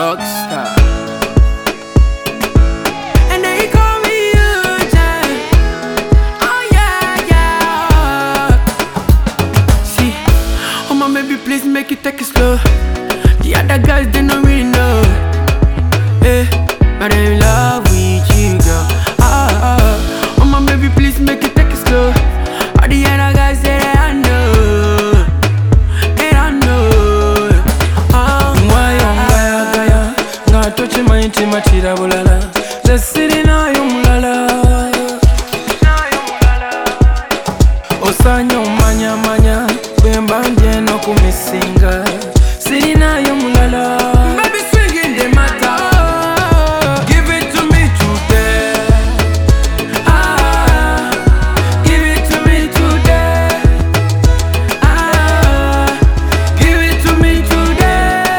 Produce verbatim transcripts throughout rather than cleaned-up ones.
Rockstar. And they call me Eugene. Oh yeah, yeah. See, oh my baby, please make it take it slow. The other guys, they don't really know. Eh, but I'm in love with you, girl. Ah, ah. Oh my baby, please make it take it slow. All the other guys say they I know, they don't know. Ah, Why on Gaya Gaya? Nga tochi maiti matira bulala. Zesiri na yumulala. Osanya umanya manya. Bemba njeno kumisinga. Siri na yumulala. baby, swinging the matter. Give it to me today. Ah, give it to me today. Ah, give it to me today.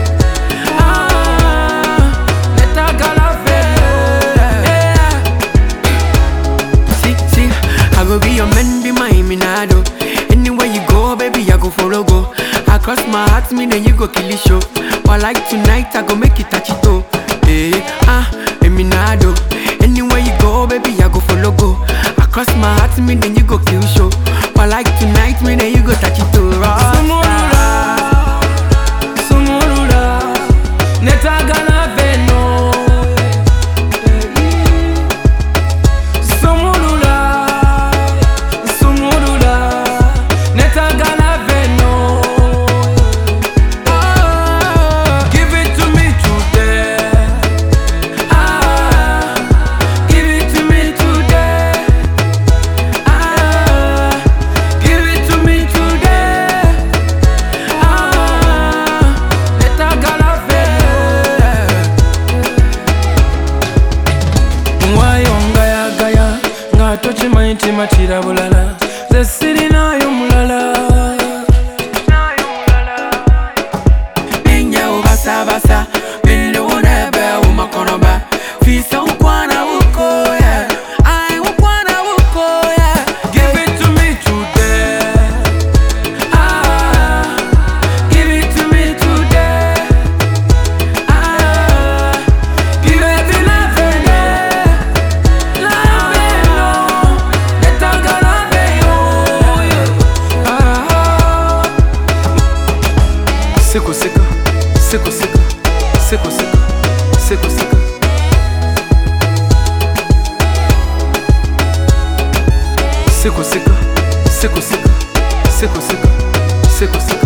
Ah, let her go love it. Yeah. See, see, I go be your man, be my minado. Anywhere you go, baby, I go follow go. I cross my heart, me then you go kill it show. But like tonight, I go make it touch it oh. Eh, ah, eminado. Anywhere you go, baby, I go follow go. I cross my heart, me then you go kill show. But like tonight, me then you go touch it oh. Sumurula, sumurula, netagala veno. Sumurula, sumurula, netagala veno. Oh, Give it to me today. ah, give it to me today. Ah, give it to me today. Ah, let her go love it. Why on Gaya Gaya? Nga tochi maiti matira bulala. Zesiri na yumulala. Ninja ubasa basa, binde unebe umakonoba. Fisa ukwana uko yeah, I ukwana uko yeah. Give it to me today. Ah, give it to me today. Ah, give it to me today. Love it, no, let her go love it, oh. Ah. Siko sika, siko sika, siko sika, siko sika. Siko sika, siko sika, siko sika, siko sika.